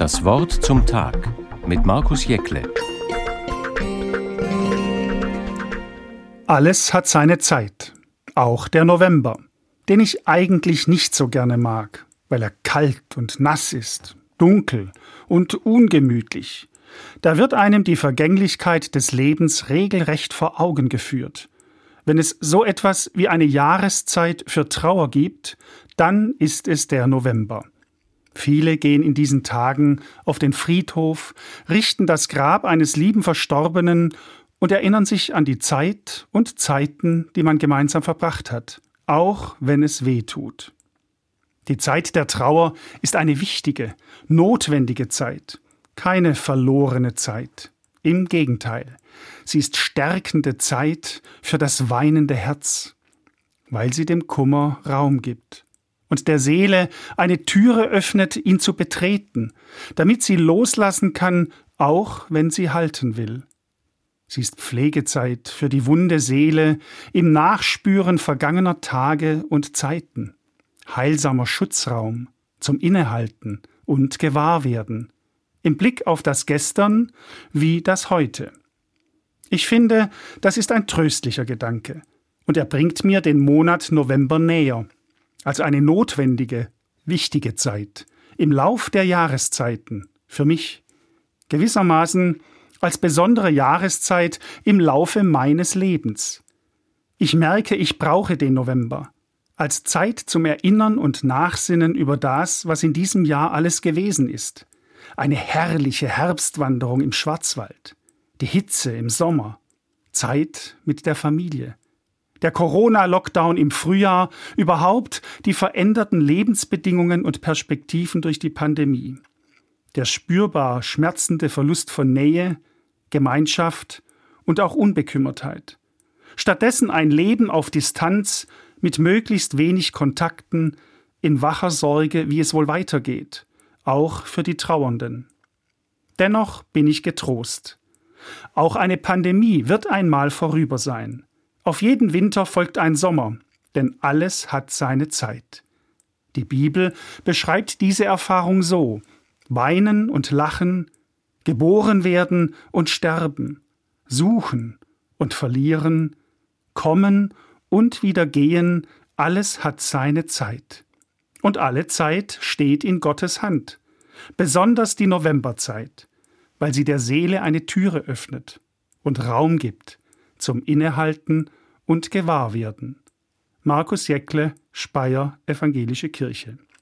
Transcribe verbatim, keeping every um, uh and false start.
Das Wort zum Tag mit Markus Jäckle. Alles hat seine Zeit, auch der November, den ich eigentlich nicht so gerne mag, weil er kalt und nass ist, dunkel und ungemütlich. Da wird einem die Vergänglichkeit des Lebens regelrecht vor Augen geführt. Wenn es so etwas wie eine Jahreszeit für Trauer gibt, dann ist es der November. Viele gehen in diesen Tagen auf den Friedhof, richten das Grab eines lieben Verstorbenen und erinnern sich an die Zeit und Zeiten, die man gemeinsam verbracht hat, auch wenn es weh tut. Die Zeit der Trauer ist eine wichtige, notwendige Zeit, keine verlorene Zeit. Im Gegenteil, sie ist stärkende Zeit für das weinende Herz, weil sie dem Kummer Raum gibt und der Seele eine Türe öffnet, ihn zu betreten, damit sie loslassen kann, auch wenn sie halten will. Sie ist Pflegezeit für die wunde Seele im Nachspüren vergangener Tage und Zeiten, heilsamer Schutzraum zum Innehalten und Gewahrwerden, im Blick auf das Gestern wie das Heute. Ich finde, das ist ein tröstlicher Gedanke und er bringt mir den Monat November näher, als eine notwendige, wichtige Zeit im Lauf der Jahreszeiten für mich, gewissermaßen als besondere Jahreszeit im Laufe meines Lebens. Ich merke, ich brauche den November als Zeit zum Erinnern und Nachsinnen über das, was in diesem Jahr alles gewesen ist. Eine herrliche Herbstwanderung im Schwarzwald, die Hitze im Sommer, Zeit mit der Familie, der Corona-Lockdown im Frühjahr, überhaupt die veränderten Lebensbedingungen und Perspektiven durch die Pandemie, der spürbar schmerzende Verlust von Nähe, Gemeinschaft und auch Unbekümmertheit. Stattdessen ein Leben auf Distanz mit möglichst wenig Kontakten, in wacher Sorge, wie es wohl weitergeht, auch für die Trauernden. Dennoch bin ich getrost. Auch eine Pandemie wird einmal vorüber sein. Auf jeden Winter folgt ein Sommer, denn alles hat seine Zeit. Die Bibel beschreibt diese Erfahrung so: Weinen und lachen, geboren werden und sterben, suchen und verlieren, kommen und wieder gehen, alles hat seine Zeit. Und alle Zeit steht in Gottes Hand, besonders die Novemberzeit, weil sie der Seele eine Türe öffnet und Raum gibt zum Innehalten und Gewahrwerden. Markus Jäckle, Speyer, Evangelische Kirche.